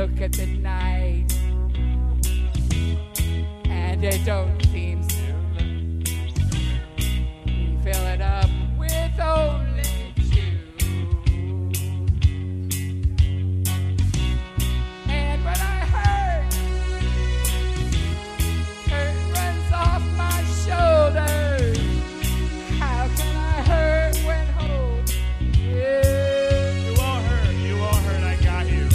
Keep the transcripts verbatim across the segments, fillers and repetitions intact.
look at the night, and it don't seem soon. We fill it up with only two. And when I hurt, hurt runs off my shoulders. How can I hurt when hold? Yeah. You won't hurt. You won't hurt. I got you.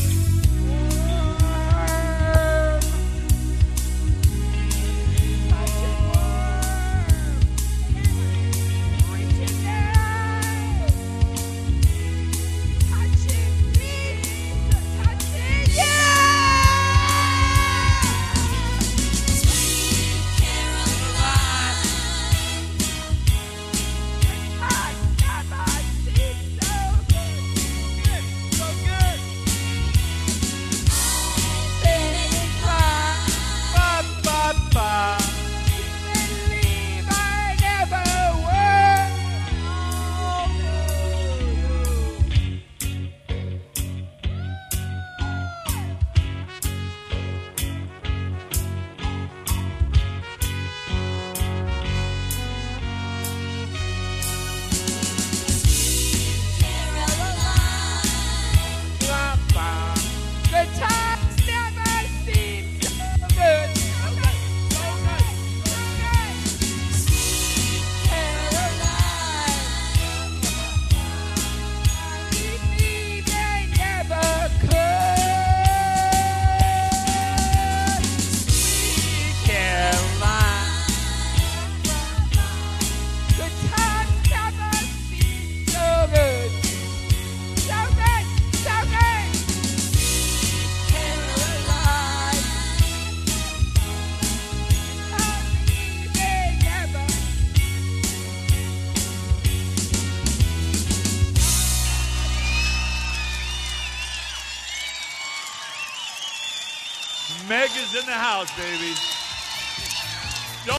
Meg is in the house, baby.